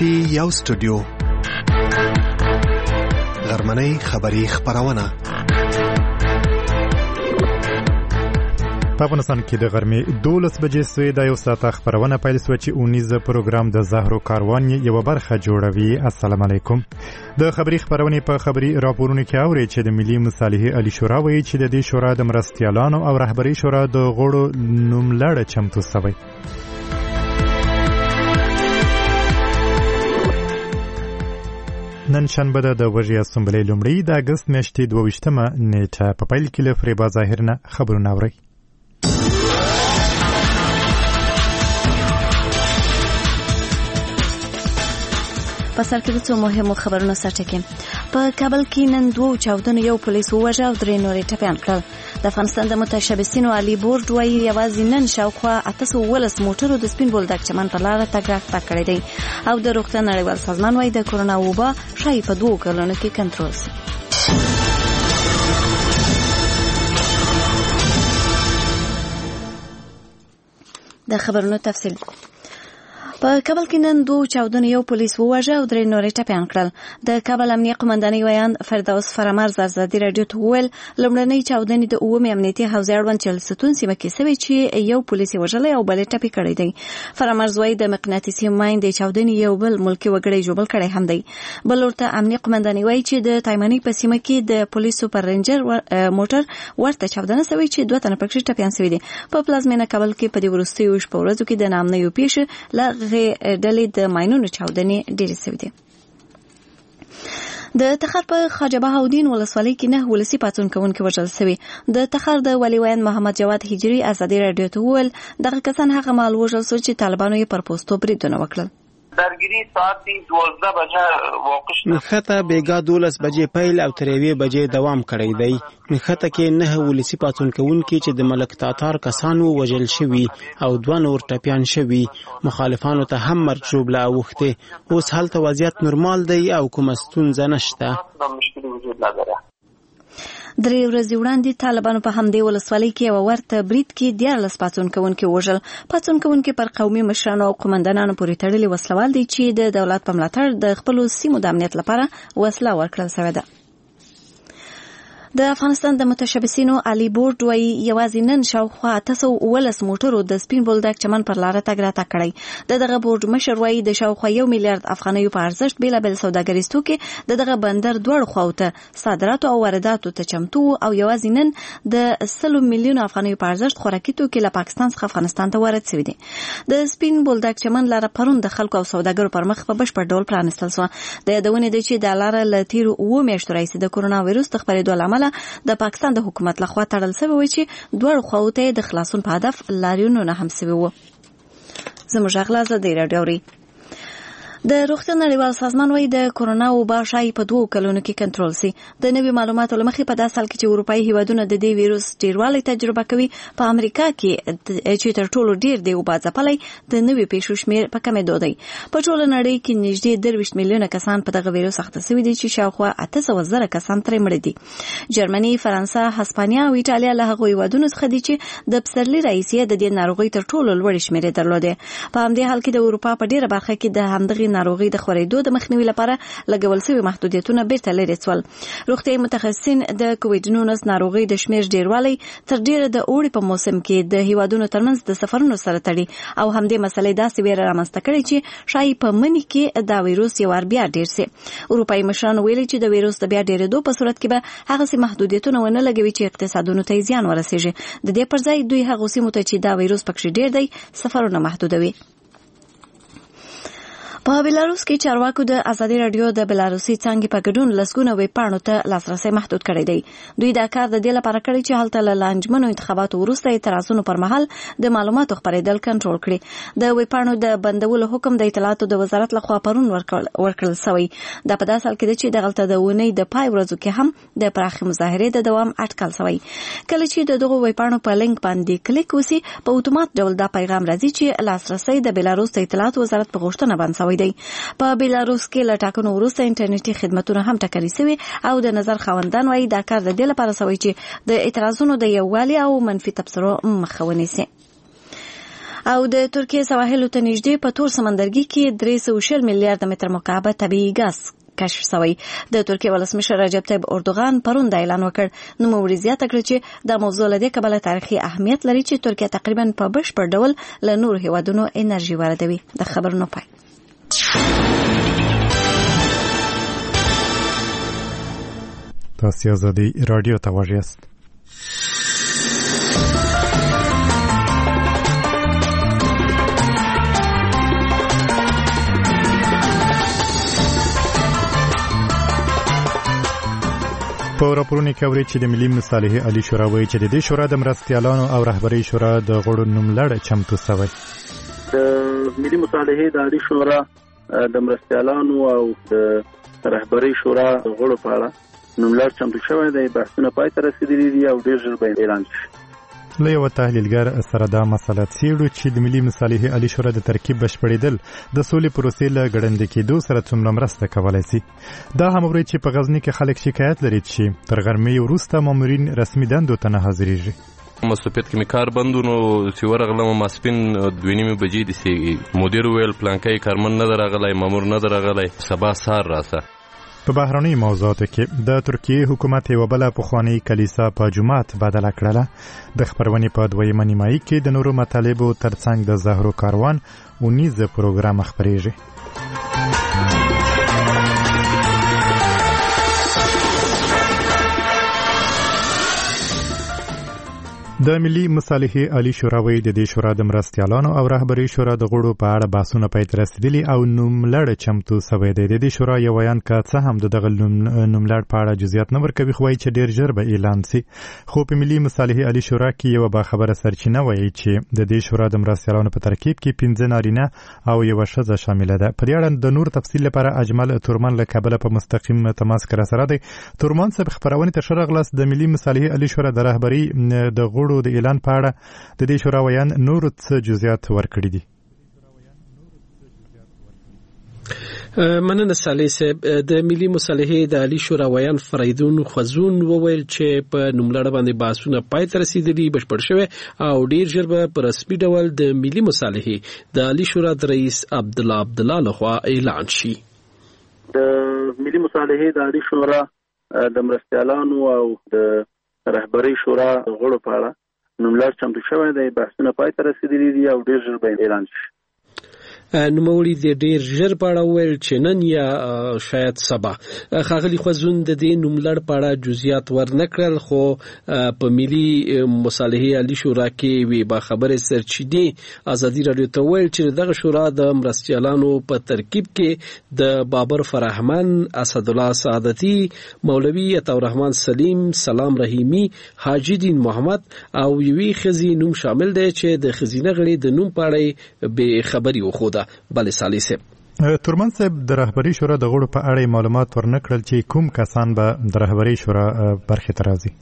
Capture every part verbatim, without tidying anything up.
ټي یو سټوډیو غرمنۍ خبری خبرونه په افغانستان کې د غرمې دولس بجې سوې د یو ساعت خبرونه پیل شوه چې اونیزه پروګرام د زهرو کاروان یو برخه جوړوي. السلام علیکم. د خبری خبرونه په خبری راپورونو کې اوري چې د ملي مصالحې علی شورا وایي چې د دې شورا د مرستیالانو او رهبری شورا د غړو نوملړ چمتو شوی. نن شنبه د وژې اسمبلې لومړی د اګست میاشتې دوه ویشتمه نیټه په پیل کې له فریبا ظاهر نه خبرونه اورئ. په سر کې د څو مهمو خبرونو سرټکی کې په کابل کې نن دوه چاودنو یو پولیس ووژه او درې نورې ټپیان کړل. د افغانستان د متشبثینو علی بورډ وایي یوازې نن شاوخوا اته سوه اوولس موټرو د سپین بولدک چمن پر لاره تګ راتګ کړی دی او د روغتیا نړیوال سازمان وایي د کورونا وبا ښایي په دوو کلونو کې کنټرول شي. د خبرونو تفصیل په کابل کې نن دوه چاودنو یو پولیس ووژه او درې نورې ټپیان کړل. د کابل امنیه قومندانۍ ویان فردوس فرامرز ازادي راډیو ته وویل لومړنۍ چاودنې د اوومې امنیتي حوزې اړوند چهلستون سیمه کې سوي چې یو پولیس یې وژلی او بل یې ټپي کړی دی. فرامرز وایي د مقناطیسي ماین د چاودنې یو بل ملکي وګړی ژوبل کړی هم دی. بل ورته امنیه قومندانۍ وایي چې د تایمنۍ په سیمه کې د پولیس سوپر رینجر موټر ورته چاودنه سوي چې دوه تنه پکې ټپیان سوي دي. په پلازمینه کابل کې په دې وروستیو شپو ورځو کې د نامنیو پیښې له ډلې د ماینونو چاودنې ډېرې سوي دي. د تخار په خواجه بهاودین ولسوالۍ کې نه ولسي پاڅون کوونکي وژل سوي. د تخار د ولي ویان محمد جواد هجري ازادي راډیو ته وویل دغه کسان هغه مهال وژل سول چې طالبانو یې پر پوستو بریدونه وکړل. درگیری ساعت دوازده بجه واقع شد. نښته بیګا دولس بجې پیل او تر یوې بجې دوام کړی دی. نښته کې نه ولسي پاڅون کوونکي چې د ملک تاتار کسانو وژل شوي او دوه نور ټپیان شوي. مخالفانو ته هم مرګ ژوبله اوښتې. اوس هلته وضعیت نورمال دی او کومه ستونزه نشته. درې ورځې وړاندې طالبانو په همدې ولسوالۍ کې یو ورته برید کې دیارلس پاڅون کوونکي وژل. پاڅون کوونکي پر قومي مشرانو او قومندانانو پورې تړلي وسلوال دي چې د دولت په ملاتړ د خپلو سیمو د امنیت لپاره وسله ورکړل شوې ده. د افغانستان د متشبثینو علی بورډ وایي یوازې نن شاوخوا اته سوه اوولس موټرو د سپین بولدک چمن پر لاره تګ راتګ کړی. د دغه بورډ مشر وایي د شاوخوا یو میلیارډ افغانیو په ارزښت بېلابېل سوداګریز توکي د دغه بندر دواړو خواو ته صادراتو او وارداتو ته چمتو او یوازې نن د سلو میلیونو افغانیو په ارزښت خوراکي توکي له پاکستان څخه افغانستان ته وارد شوي دي. د سپین بولدک چمن لاره پرون د خلکو او سوداګرو پر مخ په بشپړ ډول پرانیستل شوه. د یادونې ده چې دا لاره له تېرو اوو میاشتو راهیسې د کورونا ویروس د خپرېدو له امله د پاکستان د حکومت لخوا تړل شوی و چې دواړو خواو ته د خلاصون په هدف لاریونونه هم شوي وو. زموږ غږ له ازادي راډیو اورئ. د روغتیا نړیوال سازمان وایي د کورونا وبا ښایي په دوو کلونو کې کنټرول شي. د نوي معلوماتو له مخې په داسې حال کې چې اروپایي هیوادونه د دې ویروس ډېروالی تجربه کوي په امریکا کې چې تر ټولو ډېر د وبا ځپلی د نوي پیښو شمېر په کمېدو دی. په ټوله نړۍ کې نږدې درویشت میلیونه کسان په دغه ویروس اخته شوي دي چې شاوخوا اته سوه زره کسان ترې مړه دي. جرمني، فرانسه، هسپانیا او ایټالیا له هغو هیوادونو څخه دي چې د پسرلي راهیسې د دې ناروغۍ تر ټولو لوړې شمېرې درلودې. په همدې حال کې د اروپا په ډېره برخه کې د همدغې ناروغۍ د خورېدو د مخنیوي لپاره لګول شوي محدودیتونه بیرته لرې شول. روغتیايي متخصصین د کووډ نولس ناروغۍ د شمېر ډېروالی تر ډېره د اوړي په موسم کې د هیوادونو ترمنځ د سفرونو سره تړي او همدې مسلې داسې ویره رامنځته کړې چې ښایي په مني کې دا ویروس یو وار بیا ډېر شي. اروپایي مشرانو ویلي چې د ویروس د بیا ډېرېدو په صورت کې به هغسې محدودیتونه ونه لګوي چې اقتصادونو ته یې زیان ورسېږي. د دې پر ځای دوی هغو سیمو ته چې دا ویروس پکې ډېر دی سفرونه محدودوي. په بلاروس کې چارواکو د ازادي راډیو د بلاروسي څانګې په ګډون لسګونه ویبپاڼو ته لاسرسی محدود کړی دی. دوی دا کار د دې لپاره کړی چې هلته له لانجمنو انتخاباتو وروسته اعتراضونو پر مهال د معلوماتو خپرېدل کنټرول کړي. د ویبپاڼو د بندولو حکم د اطلاعاتو د وزارت لخوا پرون ورکړل شوی. دا په داسې حال کې ده چې دغلته د اونۍ د پای ورځو کې هم د پراخې مظاهرې د دوام اټکل شوی. کله چې د دغو ویبپاڼو په لینک باندې کلیک وسي په اتومات ډول دا پیغام راځي چې لاسرسی د بلاروس د اطلاعاتو وزارت په غوښتنه باندې شوی دی. په بلاروس کې له ټاکنو وروسته انټرنیټي خدمتونه هم ټاکلي شوي او د نظر خاوندان وایي دا کار د دې لپاره شوی چې د اعتراضونو د یووالي او منفي تبصرو مخه ونیسي. او د ترکیه سواحل ته نږدې په تور سمندرګي کې درې سوه شل میلیارډ متر مکعب طبیعي ګاز کشف شوی. د ترکیه ولسمشر رجب طیب اردوغان پرون دا اعلان وکړ. نو موري زیاته کړ چې د موضوع له دې کبله تاریخي اهمیت لري چې ترکیه تقریبا په بشپړ ډول له نورو هیوادونو انرژي واردوي. د خبرونو پای. تاسو آزادی رادیو ته واژه است. په راپورونو کې اوري چې د ملي مصالحې عالی شورا وایي چې د دې شورا د مرستیالانو او رهبري شورا د غړو نوملړ چمتو شوی. د ملي مصالحې د عالی شورا د مرستیالانو او د رهبري شورا د غړو په اړه نوملړ چمتو شوی دی. بحثونه پای ته رسیدلي دي او ډېر ژر به اعلان شي. له یو تحلیلګر سره دا مسله څېړو چې د ملي مصالحې عالی شورا د ترکیب بشپړېدل د سولې پروسې له ګړندې کېدو سره څومره مرسته کولی شي. دا هم اوري چې په غزني کې خلک شکایت لري چې تر غرمې وروسته مامورین رسمي دندو ته نه حاضرېږي. مسوپیت کې می کار بندونو چې ورغلم ماسپین دوه نیمه بجې دي سي مدیر ویل پلانکای کارمن نه درغلی مامور نه درغلی سبا سار راسه. په بهرنۍ موضوعاتو کې د ترکیه حکومت یو بل پخوانی کلیسا په جمعات بدله کړله. د خبرونې په دویمه نیمایي کې د نورو مطالبو ترڅنګ د زهرو کاروان اونیز پروګرام خبرېږي. د ملي مصالحې عالی شورا وایي د دې شورا د مرستیالانو او رهبري شورا د غړو په اړه بحثونه پای ته رسېدلي او نوملړ چمتو شوی دی. د دې شورا یو ویان که څه هم د دغه نوملړ په اړه جزئیات نه ورکوي خو وایي چې ډېر ژر به اعلان شي. خو په ملي مصالحې عالی شورا کې یوه باخبره سرچینه وایي چې د دې شورا د مرستیالانو په ترکیب کې پنځه نارینه او یوه ښځه شامله ده. په دې اړه د نور تفصیل لپاره اجمل تورمن له کابله په مستقیم تماس کې راسره دی. تورمن صاحب خبرونې ته ښه راغلاست. د ملي مصالحې عالی شورا د رهبري د غړو د اعلان په اړه د دې شورا ویان نور څه جزئیات ورکړي دي؟ مننه صالح صاحب. د ملي مصالحې د عالی شورا ویان فریدون خوزون وویل چې په نوملړ باندې بحثونه پای ته رسیدلي بشپړ شوی او ډیر ژر به په رسمي ډول د ملي مصالحې د عالی شورا د رئیس عبد الله عبد الله لخوا اعلان شي. د ملي مصالحې د عالی شورا د مرستیالانو او د رهبري شورا د غړو په اړه نوملړ چمتو شوی دی. بحثونه پای ته رسیدلي دي او ډېر ژر به اعلان شي. نوموړي د ډېر ژر په اړه وویل چې نن یا شاید سبا. ښاغلي خوځون د دې نوملړ په اړه جزئیات ورنه کړل خو په ملي مصالحې عالی شورا کې وی باخبره سرچینې ازادي رادیو ته وویل چې دغه شورا د مرستیالانو په ترکیب کې د بابر فرحمن، اسد الله سعادتي، مولوي عطاالرحمن سلیم، سلام رحیمی، حاجی دین محمد او یوې ښځې نوم شامل دی چې د ښځینه غړي د نوم په اړه بې خبري وښوده. بله صالح صاحب. تورمن صاحب د رهبري شورا د غړو په اړه معلومات ورنه کړل چې کوم کسان به د رهبري شورا برخې ته راځي.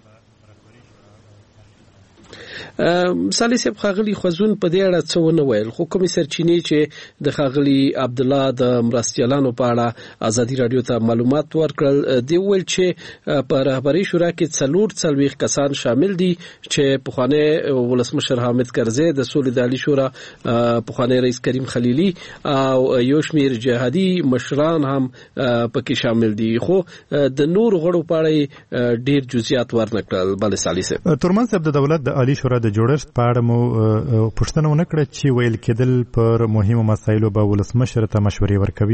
صالح صاحب خاغلی خوځون په دې اړه څه ونه ویل خو کومې سرچینې چې د خاغلی عبد الله د مرستیالانو په اړه ازادي رادیو ته معلومات ورکړل دی ویل چې په رهبري شورا کې څلور څلوېښت کسان شامل دي چې پخوانی ولسمشر حامد کرزی د سولې د عالی شورا پخوانی رئیس کریم خلیلی او یو شمیر جهادي مشران هم پکې شامل دي خو د نور غړو په اړه ډیر جزئیات ورنه کړل. بله صالح صاحب. تورمن صاحب د دولت د عالی شورا د جوړښت په اړه مو پوښتنه ونه کړه چې ویل کېدل پر مهمو مسایلو به ولسمشر ته مشورې ورکوي.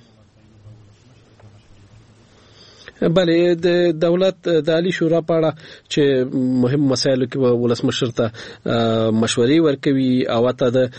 بله د دولت د عالی شورا په اړه چې مهم مسایلو کې ولسمشر ته مشورې ورکوي او ته د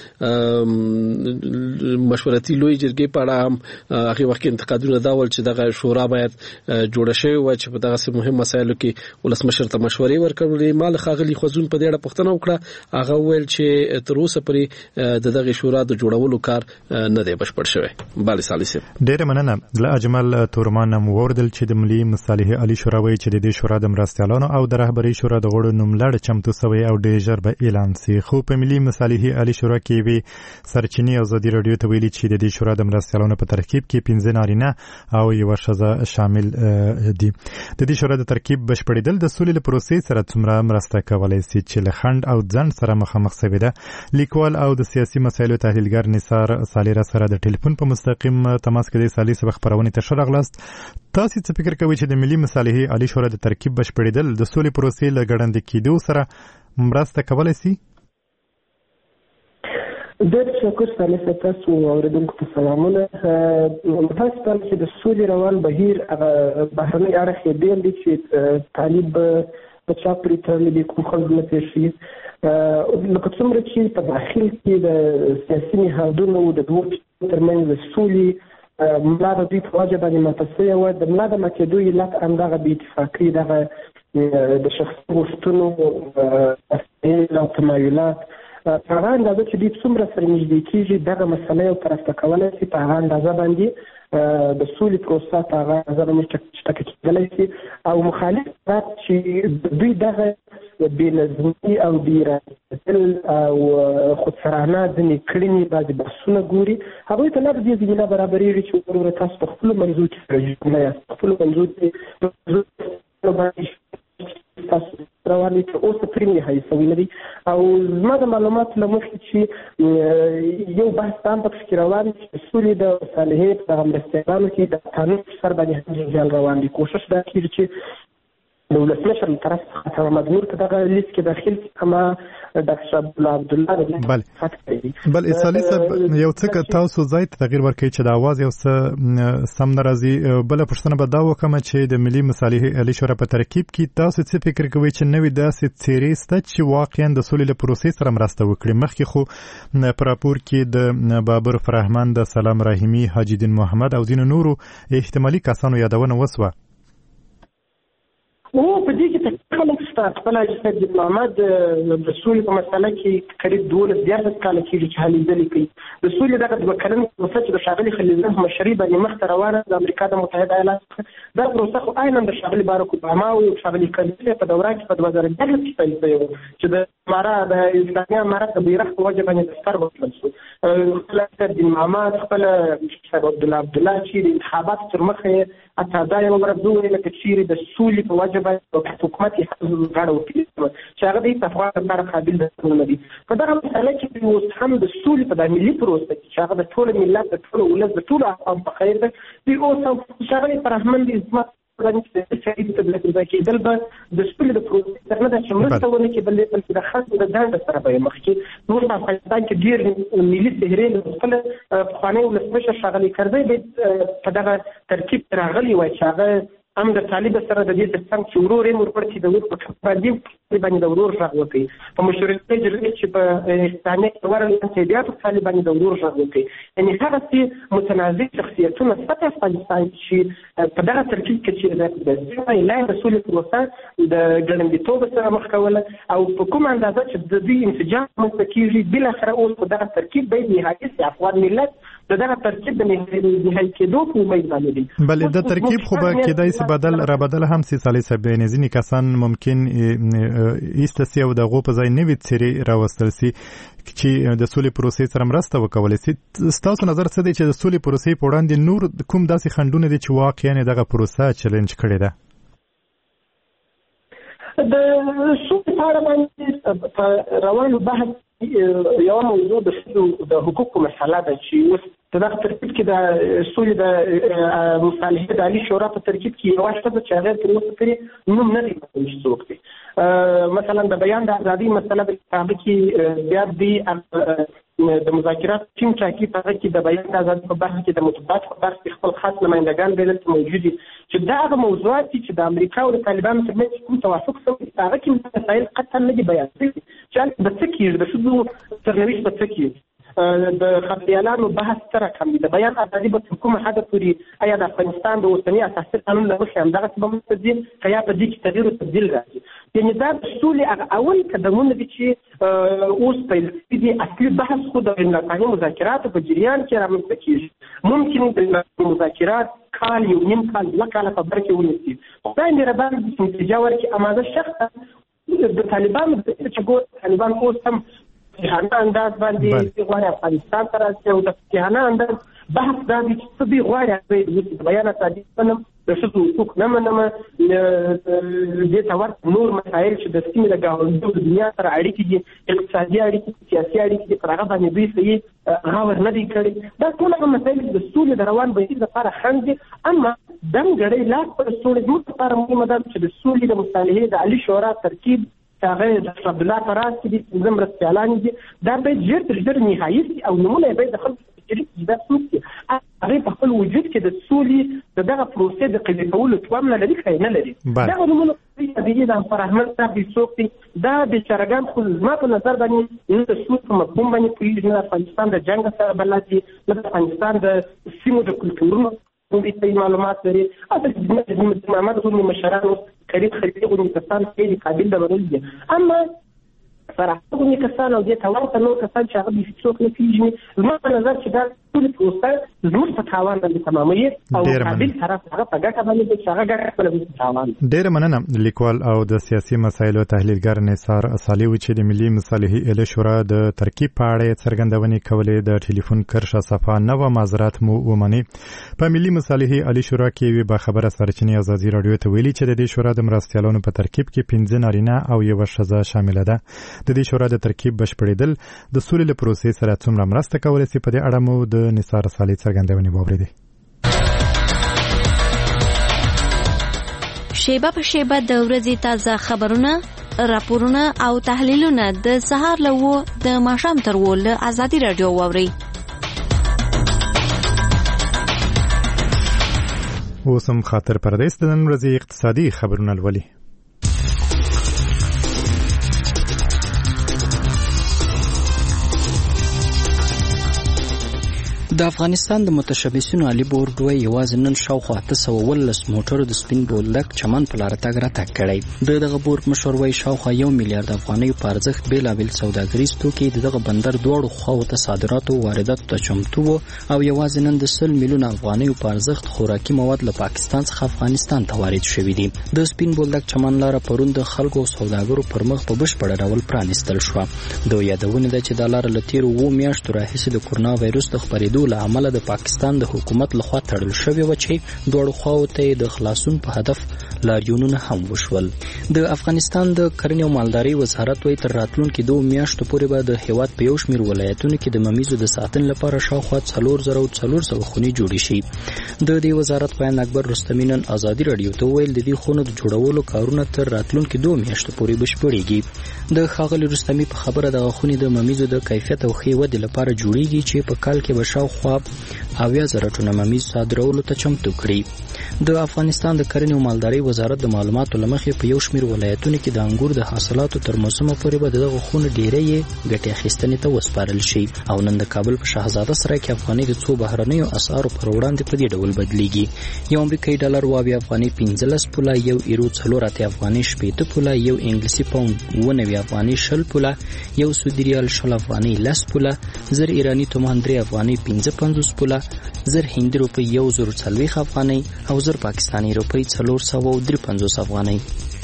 مشورتي لوی جرګې په اړه هم هغه وخت انتقادونه دا ول چې دغه شورا باید جوړه شي او چې په دغه مهم مسایلو کې ولسمشر ته مشورې ورکړي. مال خاغلی خوځون په دې اړه پوښتنه وکړه. هغه ویل چې تر اوسه پورې د دغه شورا د جوړولو کار نه دی بشپړ شوی. بله صالح صاحب. ډېر مننه. له اجمل تورمان مو وردل چې د ملي مصالحې عالی شورا وایي چې د دې شورا د مرستیالانو او د رهبرۍ شورا د غړو نوملړ چمتو شوی او ډېر ژر به اعلان شي. خو په ملي مصالحې عالی شورا کې وی سرچینې ازادي رادیو ته ویلي چې د دې شورا د مرستیالانو په ترکیب کې پنځه نارینه او یو ښځه شامل دي. د دې شورا د ترکیب بشپړېدل د سولې له پروسې سره څومره مرسته کولی شي چې له خنډ او ځنډ سره مخامخ شوې ده. لیکوال او د سیاسي مسایلو تحلیلګر نثار سالیره سره د ټلیفون په مستقیم تماس کې د سالي سبق خبرونه ته شرغلاست. تاسو څه فکر کوئ چې د ملي مصالحې عالی شورا د ترکیب بشپړېدل د سولې پروسې له ګړندې کېدو سره مرسته کولی شي؟ د تشکر سالي تاسو اوریدونکو ته سلامونه. تاسو ته چې د سولې روان بهیر بهرنی اړخ یې بیل دي چې طالب په چا پرې تړلي دي کوم خلک نه پېښ شي لکه څومره چې په داخل کې د سیاسي نهادونو د دوو ترمنځ د سولې ملا د دوی په وجه باندې ماته شوې وه. د ملا د ماتېدو علت همدغه بې اتفاقي دغه د شخصي غوښتنو او تمایلات په هغه اندازه چې دوی څومره سره نږدې کېږي دغه مسله یو طرف ته کولی شي په هغه اندازه باندې د سولې پروسه په هغه اندازه باندې چټکه کېدلی شي او مخالف طرف چې دوی دغه بې نظمي او بې ارادتل او خودسرانه ځینې کړنې بعضې بحثونه ګوري هغوی ته نه د دې زمینه برابرېږي چې وروره تاسو په خپلو منځو کې سره جوړه یاست په خپلو منځو کې تاسو روان دي چې اوس پرې نهایي شوي نه دي او زما د معلوماتو له مخې چې یو بحث هم پکې روان دي چې د سولې د مصالحې په دغه مرستیالانو کې د قانون په سر باندې هم جنجال روان دي. کوشش دا کېږي چې د ولسمشر له طرف څخه محمد نور په دغه لیست کې داخل شي اما ډاکټر عبدالله عبدالله بل بل اسالي صاحب یو څه تاسو ځای ته تغیر ورکړئ چې د اواز یو څه سم نه راځي. بله پوښتنه به دا وکړم چې د ملي مصالحې عالی شورا په ترکیب کې تاسو څه فکر کوئ چې نوې داسې څېرې شته چې واقعا د سولې له پروسې سره مرسته وکړي؟ مخکې خو په راپور کې د بابر فرهمند، د سلام رحیمي، حاجي دین محمد او ځینو نورو احتمالي کسانو یادونه وسوه. او په دې کې خلک شته خپل حاجي دین محمد د سولې په مسله کې قریب دولس دیارلس کاله کېږي چې هلې ځلې کوي. د سولې دغه دوه کلنه پروسه چې د ښاغلي خلیلزاد په مشرۍ باندې مخته روانه د امریکا د متحده ایالاتو دا پروسه خو عینا د ښاغلي باراک اوباما او ښاغلي کلینټن په دوران کې په دوه زره دیارلس کې پیل شوی و چې د امارات د اسلامي امارات د بیرغ په وجه باندې دفتر وکړل شو. خپل دین محمد خپل صاحب عبدالله عبدالله چې د انتخاباتو تر مخه حتی دا یو ورځ دوی لکه چیرې د سولې په وجه باندې حکومت یې غاړه وکړي چې هغه د افغان لپاره قابل نه دي. په دغه مسله کې اوس هم د سولې په د ملي پروسه کې چې هغه د ټول ملت د ټول ولس د ټول افغان په خیر ده دوی اوس هم ښاغلي فرهمند عظمت شهید تبلیغ کېدل به د سولې د پروسې سره نه ده چې مرسته ونه کړي بلکې د خلکو د ځان سره به یې مخکې نور په افغانستان کې ډېر ملي څهرې له خپل پخوانی ولسمشر ښاغلي کرزی په دغه ترکیب راغلی وای چې هغه هم د طالب سره د دې ترڅنګ چې ورور یې ورپړ چې د ور په باندې باندې د ورور غږ وکړي په مشورتي جرګې چې په اسلامي ورل انتدیات طالب باندې د ورور غږ وکړي. یعنې هغه چې متنازع شخصیتونه په افغانستان چې په دغه ترکیب کې چې د لاین د سولې پروسه د ګړندیتوب سره مخ کوله او په کوم اندازه چې د دې انسجام منځته کېږي بالاخره اوس په دغه ترکیب باید نهایي سي افغان ملت دغه ترکیب د نهایي کېدو په امید باندې دي. بله د ترکیب خو به کېدای شي بدل را بدل هم سي سالي صاحب ځینې کسان ممکن ایسته سي او دغه په ځای نوې څېرې راوستل سي چې د سولې پروسې سره مرسته وکولی شي. ستاسو نظر څه دی چې د سولې پروسې په وړاندې نور کوم داسې خنډونه دي چې واقعا دغه پروسه چیلنج کړې ده؟ د سولې په اړه باندې روانو بحث یو موضوع د د حقوقو مسله ده چې اوس په دغه ترکیب کې د سولې د مصالحې د عالی شورا په ترکیب کې یوه شته چې هغه تر اوسه پورې نوم نه دی معلوم څوک دی. مثلا د بیان د ازادي مسله په هغه کې بیا دی د مذاکرات ټیم ټاکي په هغه کې د بیان د ازادي په برخه کې د مطبوعات په برخه کې خپل خاص نمایندګان دي چې موجود دي چې دا هغه موضوعات چې د امریکا او د طالبانو ترمنځ کوم توافق شوی هغه کې مسایل قطعا نه دي بیان شوي چې د څه کېږي د ښځو سرنوشت په څه کېږي د خبريالانو بحث سره کم دي. د بیان ازادي به تر کومه حده پورې آیا د افغانستان د اوسني اساسي قانون له مخې همدغه څه به مستدین که یا په دې کې تغییر او تبدیل راځي. یعنی دا د سولې هغه اول قدمونه دي چې اوس پیل شوي دي. اصلي بحث خو د بین‌النهري مذاکراتو په جریان کې رامنځته کېږي. ممکن د مذاکرات کال یو نیم کال دوه کاله په بر کې ونیسي. خدای دې ربان د نتیجه ورکړي. اماده شخصا د طالبانو د چې ګور طالبان اوس هم جهانه انداز باندې غواړي افغانستان ته راشي او د جهانه انداز بحث دا دي چې څه دی غواړي د بیان ازادي پنم د ښځو حقوق نه منم دې ته ورته نور مسایل چې د سیمې د ګاونډیو د دنیا سره اړیکې دي، اقتصادي اړیکې، سیاسي اړیکې دي، پر هغه باندې دوی صحیح غور نه دي کړي. دا ټول هغه مسایل د سولې د روان بهیر لپاره خنډ دي. اما دمګړۍ لاس پر سولې زموږ لپاره مهمه ده چې د سولې د مصالحې د علي شورا ترکیب هغه د عبدالله فراز کې دي پنځه مرستیالان دي. دا باید ژر تر ژره نهایي شي او نومونه یې باید د خلکو په فکري کې دا څوک دي هغې په خپل وجود کې د سولې د دغه پروسې د قوي کولو توان نه لري که نه لري. دغه نومونه طبیعي د انفر احمد صاحب دي څوک دي دا بېچارهګان خو زما په نظر باندې نه د سود په مفهوم باندې پوهېږي، نه د افغانستان د جنګ سره بلد دي، نه د افغانستان د سیمو د کلتورونو صحیح معلومات لري. اصل محمد غوندې مشران قریب خلیفه غوندې کسان خیلی قابل د منلو دي. اما صراحت غوندې کسان او دې ته ورته نور کسان چې هغه بېخي څوک نه پېژني، زما په نظر چې دا ټولې پروسه زموږ په تاوان باندې تماموي او مقابل طرف هغه په ګټه باندې دی چې هغه ګټه خپله وي په تاوان. ډېره مننه لیکوال او د سیاسي مسایلو تحلیلګر نثار اصالي و چې د ملي مصالحې علي شورا د ترکیب په اړه څرګندونې کولې. د ټلیفون کرښه صفحه نوه معذرات مو ومني. په ملي مصالحې علي شورا کې یوې باخبره سرچینې ازادي راډیو ته ویلي چې د دې شورا د مرستیالانو په ترکیب کې پنځه نارینه او یوه ښځه شامله ده. د دې شورا د ترکیب بشپړېدل د سولې له پروسې سره څومره مرسته کولی سي، په دې اړه مو د نثار اصالي څرګندونې واورېدې. شیبه په شیبه د ورځې تازه خبرونه، راپورونه او تحلیلونه د سهار له اوه د ماښام تر اوه له ازادي راډیو واورئ. اوس هم خاطر پردیس د نن ورځې اقتصادي خبرونه لولي. د افغانستان د متشبثینو علي بورډ وایي یوازې نن شاوخوا اته سوه اوولس موټرو د سپین بولدک چمن په لاره تګ راتګ کړی. د دغه بورډ مشر وایي شاوخوا یو میلیارډ افغانیو په ارزښت بېلابېل سوداګریز توکي د دغه بندر دواړو خواو ته صادراتو وارداتو ته چمتو وو او یوازې نن د سل میلیونه افغانیو په ارزښت خوراکي مواد له پاکستان څخه افغانستان ته وارد شوي دي. د سپین بولدک چمن لاره پرون د خلکو او سوداګرو پر مخ په بشپړه ډول پرانیستل شوه. د یادونه ده چې دا لاره له تېرو اوو میاشتو راهیسې د کورونا وایرس د خپرېدو له امله د پاکستان د حکومت لخوا تړل شوې وه چې دواړو خواو ته یې د خلاصون په هدف لاریونونه هم وشول. د افغانستان د کرنې او مالدارۍ وزارت وایي تر راتلونکي دوو میاشتو پورې به د هېواد په یو شمېر ولایتونو کې د ممیزو د ساتنې لپاره شاوخوا څلور زره او څلور سوه خونې جوړې شي. د دې وزارت بیان اکبر رستمي نن ازادي راډیو ته وویل د دې خونو د جوړولو کارونه تر راتلونکي دوو میاشتو پورې بشپړېږي. د ښاغلي رستمي په خبره دغه خونې د ممیزو د کیفیت او ښې ودې لپاره جوړېږي چې په کال کې به شاوخوا اویا زره ټنه ممیز صادرولو ته چمتو کړي. د افغانستان د کرنې او مالدارۍ وزارت د معلوماتو له مخې په یو شمېر ولایتونو کې د انګور د حاصلاتو تر موسمه پورې به دغه خونې ډېری یې ګټې اخیستنې ته وسپارل شي او نن د کابل په شهزاده سرای کې افغانۍ د څو بهرنیو اسعارو پر وړاندې په دې ډول بدلیږي. یو امریکایي ډالر اوه اویا افغانۍ پنځلس پوله، یو ایرو څلور اتیا افغانۍ شپېته پوله، یو انګلیسي پاونډ اوه نوي افغانۍ شل پوله، یو سعودي ریال شل افغانۍ لس پوله، زر ایراني تومان درې افغانۍ پنځه پنځوس پوله، زر هندي روپۍ یو زر څلوېښت افغانۍ او زر پاکستاني روپۍ څلور سوه درې پنځوس افغانۍ.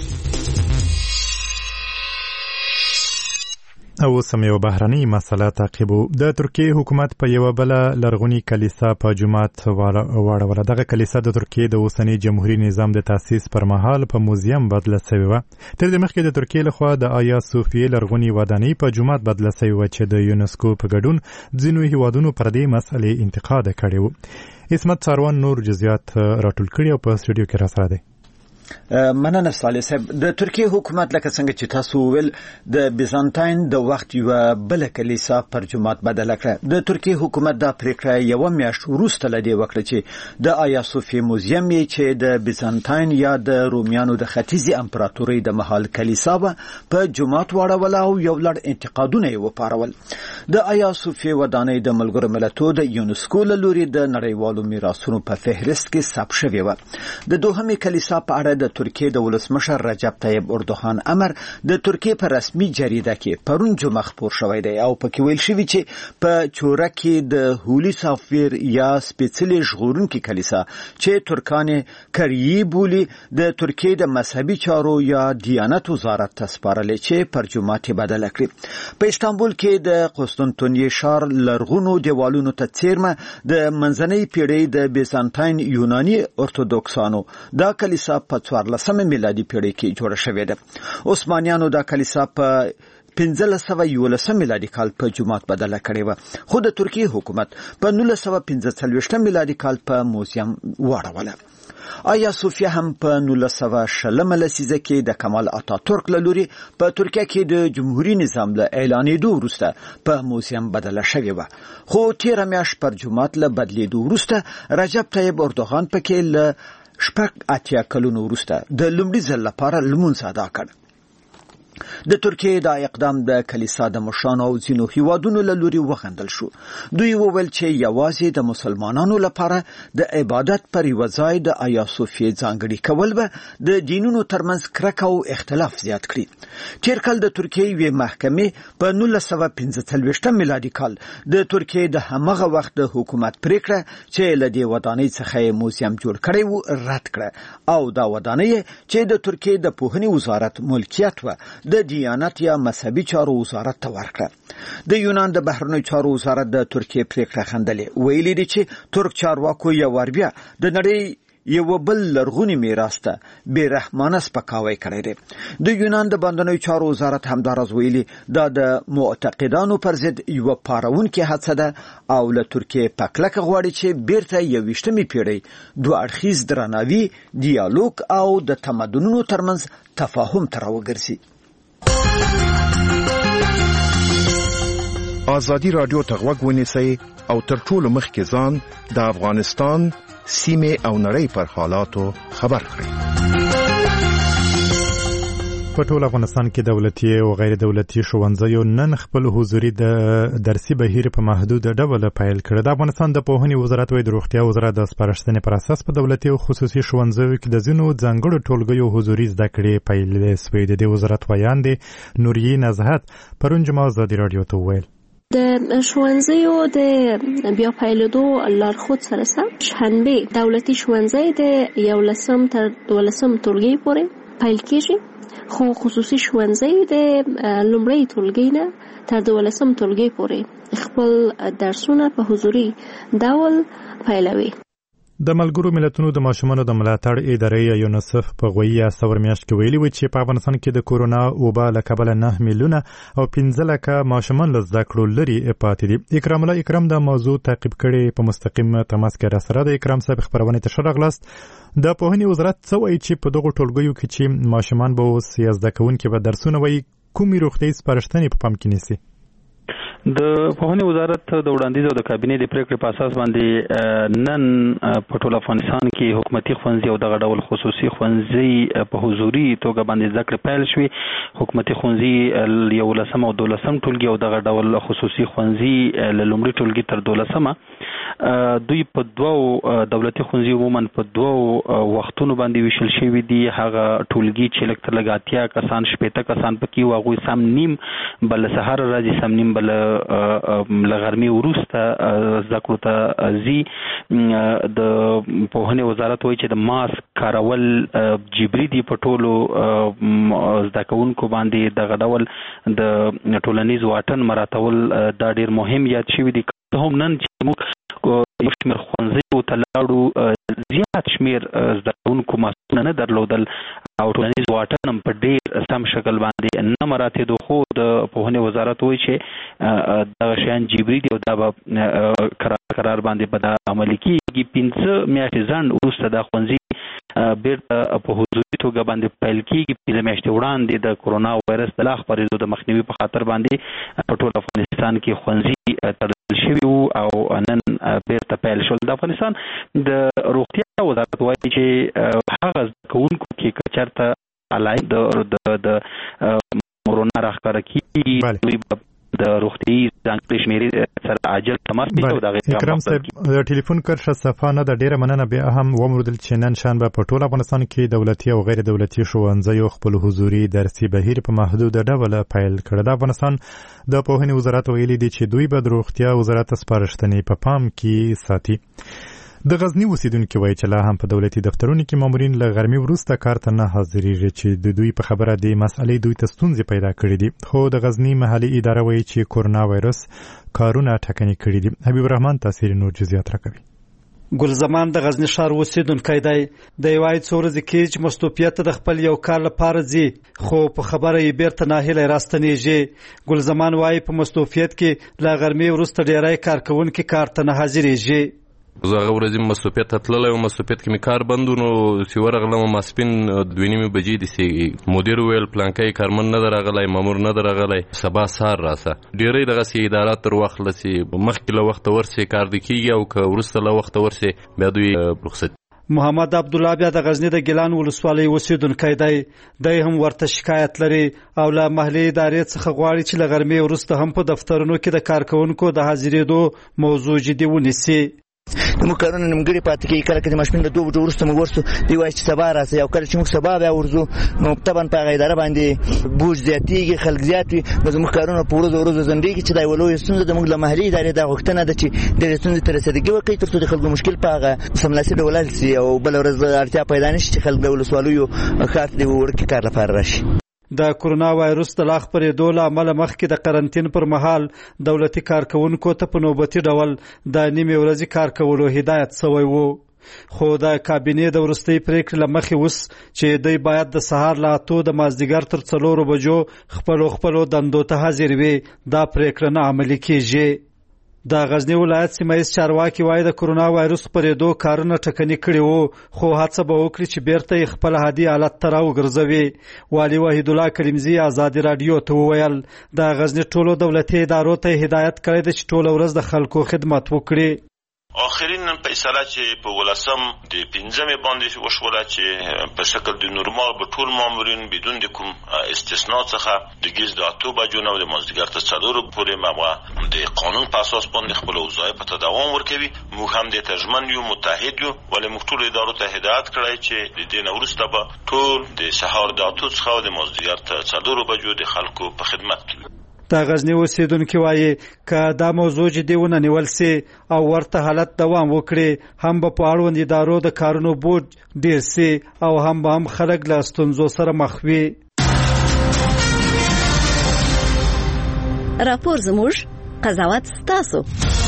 او اوس هم یوه بهرنۍ مسله تعقیبو. د ترکیې حکومت په یوه بله لرغونې کلیسا په جومات واړوله. دغه کلیسا د ترکیې د اوسني جمهوري نظام د تاسیس پر مهال په موزیم بدله سوې وه. تر دې مخکې د ترکیې لخوا د آیا صوفیې لرغونې ودانۍ په جومات بدله سوې وه چې د یونسکو په ګډون ځینو هیوادونو پر دې مسئلې انتقاد کړی و. عصمت څاروان نور جزئیات راټول کړي او په سټوډیو کې راسره دی. مننه صالح صاحب. د ترکیې حکومت لکه څنګه چې تاسو وویل د بیزانتاین د وخت یوه بله کلیسا پر جومات بدله کړه. د ترکیې حکومت دا پریکړه یوه میاشت وروسته له دې وکړه چې د آیا صوفیې موزیم یې چې د بیزانتاین یا د رومیانو د ختیځې امپراتورۍ د مهال کلیسا وه په جومات واړوله او یو لړ انتقادونه یې وپارول. د آیا صوفیې ودانۍ د ملګرو ملتونو د یونسکو له لوري د نړیوالو میراثونو په فهرست کې ثبت شوې وه. د دوهمې کلیسا په اړه د ترکیې د ولسمشر رجب طیب اردوغان امر د ترکیې په رسمي جریده کې پرون جمعه خپور شوی دی او پکې ویل شوی چې په چوره کې د هولي سافیر یا سپیڅلې ژغورونکي کلیسا چې ترکانې کریي بولي د ترکیې د مذهبي چارو یا دیانت وزارت ته سپارلې چې پر جمعه بدل کړي. په استانبول کې د قسطنطنیه ښار لرغونو دیوالونو ته څیرمه د منځنۍ پیړۍ د بیزانټاین یوناني ارتودوکسانو دا کلیسا په څوارلسمه میلادي پیړۍ کې جوړه شوې ده. عثمانیانو دا کلیسا په پنځه سوه یولسم میلادي کال په جومات بدله کړې وه، خو د ترکیې حکومت په نولس سوه پنځه څلوېښتم میلادي کال په موزیم واړوله. آیا صوفیه هم په نولس سوه شلمه لسیزه کې د کمال اتاتورک له لوري په ترکیه کې د جمهوریت نظام له اعلانېدو وروسته په موزیم بدله شوې وه، خو تېره میاشت پر جومات له بدلېدو وروسته رجب طیب اردوغان پکې له شپږ اتیا کلونو وروسته د لومړي ځل لپاره لمونځ ادا کړ. د ترکیې دا اقدام د کلیسا د مشرانو او ځینو هیوادونو له لوري وغندل شو. دوی وویل چې یوازې د مسلمانانو لپاره د عبادت پر یوه ځای د آیا صوفیې ځانګړي کول به د دینونو ترمنځ کرکه او اختلاف زیات کړي. تېر کال د ترکیې یوې محکمې په نولس سوه پنځه څلوېښتم میلادي کال د ترکیې د همغه وخت د حکومت پریکړه چې له دې ودانۍ څخه یې موزیم جوړ کړی و رد کړه او دا ودانۍ چې د ترکیې د پوهنې وزارت ملکیت و د دیانت یا مذهبي چارو وزارت ته ورکړه. د یونان د بهرنیو چارو وزارت د ترکیې پریکړه خندلې، ویلي دي چې ترک چارواکو یو ور بیا د نړۍ یو بل لرغونی میراث ته بې رحمانه سپکاوی کړی دی. د یونان د بهرنیو چارو وزارت همداراز ویلي دا د معتقدانو پر ضد یوه پارونکې هڅه ده او له ترکیې په کلکه غواړي چې بیرته یوویشتمې پیړۍ دوه اړخیز درناوي، دیالوګ او د تمدنونو ترمنځ تفاهم ته راوګرځي. آزادی رادیو ته غوږ ونیسئ او تر ټولو مخکې ځان د افغانستان سیمې او نړۍ پر حالاتو خبر کړئ. په ټول افغانستان کې دولتي او غیر دولتي ښوونځیو نن خپل حضوري د درسي بهیر په محدود ډول پیل کړ. د افغانستان د پوهنې وزارت او د روغتیا وزارت د سپارښتنې پر اساس په دولتي او خصوصي ښوونځیو کې د ځینو ځانګړو ټولګیو حضوري زده کړې پیل شوې. د دې وزارت ویاندې نوریې نزهت پرون جمعه ازادي راډیو ته وویل د ښوونځیو د بیا پیلېدو لارښود سره سم شنبه دولتي ښوونځی د یولسم تر دولسم ټولګي پورې پیل کېږي، خو خصوصي ښوونځی د لومړۍ ټولګي نه تر دولسم ټولګي پورې خپل درسونه په حضوري ډول پیلوي. د ملګرو ملتونو د ماشومانو د ملاتړ ادارې یونیسف په غوي استور میاشت کې ویلي و چې په افغانستان کې د کورونا وبا له کبله نه میلیونه او پنځه لکه ماشومان له زده کړو لري پاتې دي. اکرام الله اکرام د موضوع تعقیب کړي په مستقیم تماس کې راسره د اکرام صاحب خبرونه ته شرغلاست. د پوهنې وزارت څه وایي چې په دغه ټولګیو کې چې ماشومان به اوس یا زده کوونکي به درسونه وایي کومې روغتیایي سپارښتنې په پام کې نیسي؟ د پوهنې وزارت د وړاندیز او د کابینې د پریکړې په اساس باندې نن په ټول افغانستان کې حکومتي ښوونځي او دغه ډول خصوصي ښوونځي په حضوري توګه باندې زده کړې پیل شوې. حکومتي ښوونځي یولسم او دولسم ټولګي او دغه ډول خصوصي ښوونځي له لومړي ټولګي تر دولسمه دوی په دوو دولتي ښوونځي عموما په دوو وختونو باندې ویشل شوي دي. هغه ټولګي چې لږ تر لږه اتیا کسان شپېته کسان پکې وو هغوی سم نیم بل سهار راځي سم نیم بل له غرمې وروسته زده کړو ته ځي. د پوهنې وزارت وایي چې د ماسک کارول جبري دي په ټولو زده کوونکو باندې. دغه ډول د ټولنیز واټن مراعاتول دا ډېر مهم یاد شوي دي. هم نن چې موږ یو شمېر ښوونځیو ته لاړو زیات شمېر زده کوونکو ماسکونه نه درلودل او ټولنیز واټن هم په ډېر سم شکل باندې نه مراعاتېدو، خو د پوهنې وزارت وایي چې دغه شیان جبري دي او دا به قرار باندې به دا عملي کېږي. پنځه میاشتې ځنډ وروسته دا ښوونځي بیرته په حضوري توګه باندې پیل کېږي. پنځه میاشتې وړاندې د کورونا وایرس د لا خپرېدو د مخنیوي په خاطر باندې په ټول افغانستان کې ښوونځي تړل شوي وو او نن بیرته پیل شول. د افغانستان د روغتیا وزارت وایي چې هغه زده کوونکو کې که چېرته علایق د کورونا راښکاره کېږي دوی به د روغتي ځانګړي شمیرې سره عاجل تماس پیښو دغه اکرام صاحب د ټلیفون کرښه صفانه د ډیره مننه به هم ومردل چې نن شنبه په ټول افغانستان کې دولتي او غیر دولتي ښوونځیو خپل حضوري درسي بهیر په محدود ډول پیل کړ. د افغانستان د پوهنې وزارت ویلي دی چې دوی به د روغتیا وزارت سپارښتنې په پام کې ساتي. د غزنی اوسیدونکو وایي چې لا هم په دولتي دفترونو کې مامورین له غرمې وروسته کار ته نه حاضرېږي چې د دوی په خبره د مسئلې دوی ته ستونزې پیدا کړې دي. خو د غزنی محلي اداره وایي چې کورونا وایرس کارونه ټکنۍ کړي دي. حبیب الرحمن تاثیر نور جزئیات راکوي. ګلزمان د غزنی ښار اوسیدونکی دی. د یوای څو ورځې کې چې مستوفیت د خپل یو کار لپاره ځي خو په خبره یې بیرته ناهیلی راستنیږي. ګلزمان وایي په مستوفیت کې له غرمې وروسته ډیری کارکوونکي کار ته نه حاضرېږي. زه هغه ورځې مستوفیت ته تللی وم، مستوفیت کې مې کار بند و، نو چې ورغلم ماسپین دوه نیمې بجې داسې مدیر وویل پلانکی کارمن نه ده راغلی، مامور نه ده راغلی، سبا سهار راسه. ډېری دغسې ادارات تر وخت چې مخکې له وخته ورسې کار دې کېږي او که وروسته له وخته ورسې بیا دوی رخصت. محمد عبدالله بیا د غزنی د ګیلان ولسوالۍ اوسیدونکی دی. دی هم ورته شکایت لري او له محلي ادارې څخه غواړي چې له غرمې وروسته هم په دفترونو کې د کارکوونکو د حاضرېدو موضوع جدي ونیسي. موږ کارونه نیمګړي پاتې کېږي. کله چې ماشومان د دوه بجو وروسته موږ ورسو دوی وایي چې سبا راسئ، او کله چې موږ سبا بیا ورځو نو طبعا په هغه اداره باندې بوج زیاتېږي، خلک زیات وي، نو زموږ کارونه په ورځو ورځو ځنډېږي چې دا یوه لویه ستونزه ده. موږ له محلي ادارې دا غوښتنه ده چې دغې ستونزې ته رسېدګي وکړي تر څو د خلکو مشکل په هغه سملاسي ډول حل سي او بله ورځ اړتیا پیدا نه شي چې خلک د ولسوالیو ښار ته د وړکي کار لپاره راشي. د کورونا وایرس د لا خپرېدو له امله مخکې د قرنطین پر مهال دولتي کارکوونکو ته په نوبتي ډول د نیمې ورځې کار کولو هدایت شوی و. خو د کابینې د وروستۍ پریکړې له مخې اوس چې دوی باید د سهار له اتو د مازدیګر تر څلورو بجو خپلو خپلو دندو ته حاضر وي، دا پریکړه نه عملي کېږي. د غزنی ولایت سیمایي چارواکي وایي د کورونا وایرس خپرېدو کارونه ټکني کړي وو، خو هڅه به وکړي چې بیرته یې خپل عادي حالت ته راوګرځوي. والي وحید الله کریمزي ازادي راډیو ته وویل د غزنی ټولو دولتي ادارو ته هدایت کړی دی چې ټوله ورځ د خلکو خدمت وکړي. آخرین فیصله چې په ولسم د پنځمې باندې وشوله چې په شکل د نورمال به ټول مامورین بدون د کوم استثناء څخه د ګیز د اتو بجو نه د مازدیګر تر څلورو پورې مامور د قانون په اساس باندې خپل وظایف ته دوام ورکوي. موږ هم د ترجمن یو متحد یو، ولې موږ ټول ادارو ته هدایت کړی چې د دې نه وروسته به ټول د سهار د اتو څخه د مازدیګر تر څلورو بجو د خلکو په خدمت کې. د غزنی اوسیدونکي وایي که دا موضوع جدي ونه نیول سي او ورته حالت دوام وکړي هم به په اړوند ادارو د کارونو بوج ډیر سي او هم به هم خلک له ستونزو سره مخ وي. راپور زموږ، قضاوت ستاسو.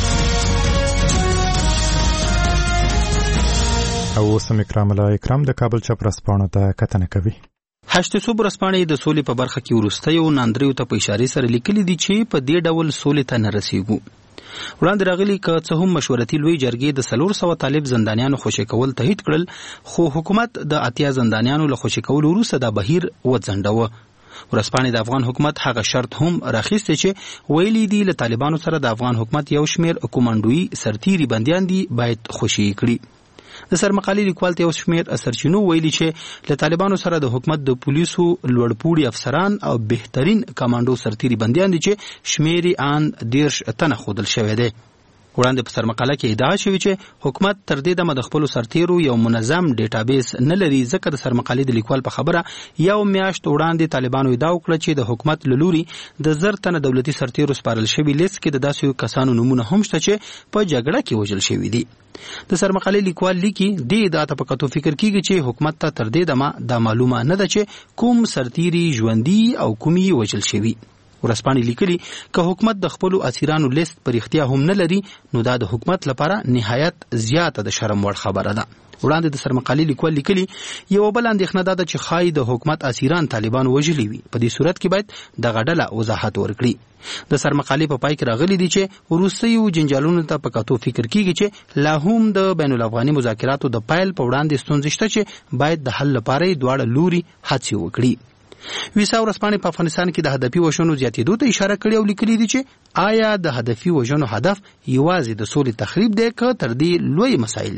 او اوس هم اکرام الله اکرام د کابل چاپرسپانو ته کتنه کوي. هشت صوب رسپانې د سولې په برخه کې وروستیو ناندریو ته په اشارې سره لیکلي دي چې په دې ډول سولې ته نه رسیږو. وړاندې راغلي که څه هم مشورتي لوی جرګې د څلور سوه طالب زندانیانو خوشي کول تایید کړل، خو حکومت د اتیا زندانیانو له خوشي کولو وروسته دا بهیر وځنډاوه. ورسپانې د افغان حکومت هغه شرط هم راخیستی چې ویلي دي له طالبانو سره د افغان حکومت یو شمیر کومانډوي سرتیري بندیان دي باید خوشي کړي. د سرمقالي لیکوال ته یو شمیر سرچینو ویلي چې له طالبانو سره د حکومت د پولیسو لوړپوړي افسران او بهترین کمانډو سرتیري بندیان دي چې شمیري آن دیرش تنه ښودل شوی دی. وړاندې په سرمقاله کې ادعا شوې چې حکومت تر دې دمه د خپلو سرتیرو یو منظم ډیټابیس نه لري، ځکه د سرمقالې د لیکوال په خبره یو میاشت وړاندې طالبانو ادعا وکړه چې د حکومت له لوري د زر تنه دولتي سرتیرو سپارل شوي لیست کې د داسې کسانو نومونه هم شته چې په جګړه کې وژل شوي دي. د سرمقالې لیکوال لیکي دې ادعا ته په کتو فکر کیږي چې حکومت ته تر دې دمه دا معلومه نه ده چې کوم سرتیري ژوندي او کوم یې وژل شوي. ورسپانې لیکلي که حکومت د خپلو اسیرانو لیست پر اختیا هم نه لري، نو دا د حکومت لپاره نهایت زیاته د شرم وړ خبره ده. وړاندې د سرمقالې لیکوال لیکلي یو بل اندېښنه دا ده چې ښایي د حکومت اسیران طالبان وژلي وي. په دې صورت کې باید دغه ډله وضاحت ورکړي. د سرمقالې په پای کې راغلي دي چې وروستیو جنجالونو ته په کتو فکر کیږي چې لا هم د بین الافغاني مذاکراتو د پیل په وړاندې ستونزې شته چې باید د حل لپاره دواړه لوري هڅې وکړي. ویسا ورسپانې په افغانستان کې د هدفي وژنو زیاتېدو ته اشاره کړې او لیکلي دي چې آیا د هدفي وژنو هدف یوازې د سولې تخریب دی که تر دې لوی مسایل دي.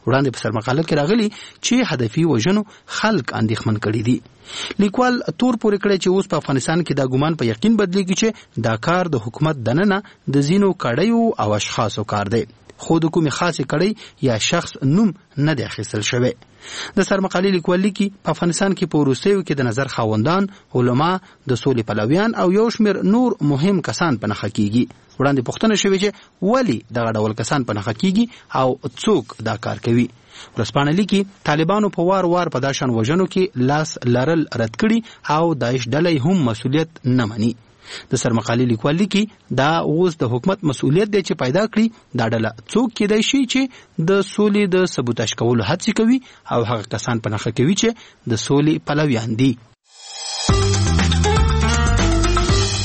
وړاندې په سرمقاله کې راغلي چې هدفي وژنو خلک اندېښمن کړي دي. لیکوال تور پورې کړی چې اوس په افغانستان کې دا ګمان په یقین بدلیږي چې دا کار د حکومت دننه د ځینو کړیو او اشخاصو کار دی، خو د کومې خاصې کړۍ یا شخص نوم نه دی اخیستل شوی. د سرمقالې لیکوال لیکي په افغانستان کې په وروستیو کې د نظر خاوندان، علما، د سولې پلویان او یو شمېر نور مهم کسان په نښه کیږي. وړاندې پوښتنه شوې چې ولې دغه ډول کسان په نښه کیږي او څوک دا کار کوي. ورځپاڼه لیکي طالبانو په وار وار په دا شان وژنو کې لاس لرل رد کړي او داعش ډلې هم مسؤلیت نه مني. د سرمقالې لیکوال لیکي دا اوس د حکومت مسؤلیت دی چې پیدا کړي دا ډله څوک کېدای شي چې د سولې د سبوتاژ کولو هڅې کوي او هغه کسان په نښه کوي چې د سولې پلویان دي.